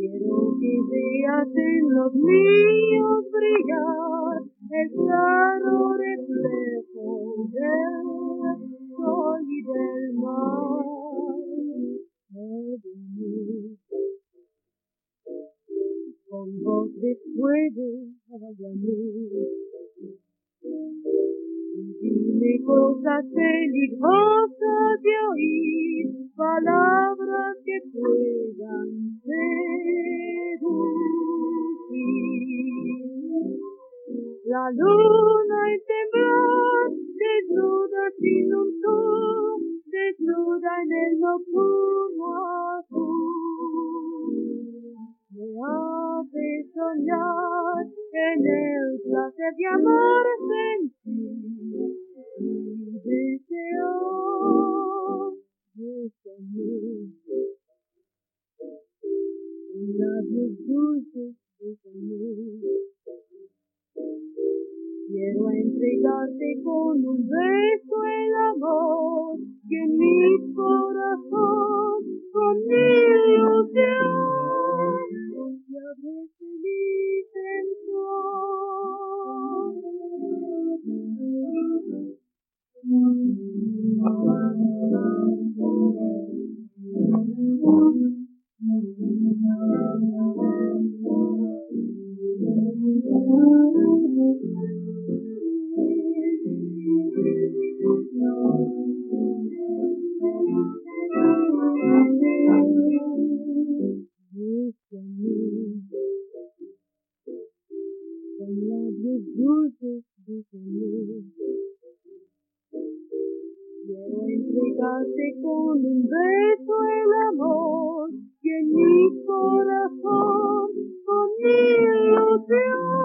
Quiero que veas en los míos brillar el claro reflejo del sol y del mar. Háblame con voz de fuego, háblame y dime cosas peligrosas de oír, palabras que puedan seducir. La luna en temblar, desnuda sin un sol, desnuda en el nocturno azul. Me hace soñar en el placer de amar, sentir y desear. Bésame con labios dulces, bésame. Quiero entregarte con un beso el amor que en mi corazón con mil ilusiones se abre feliz en con labios dulces, bésame. Quiero entregarte con un beso el amor que en mi corazón con mi ilusión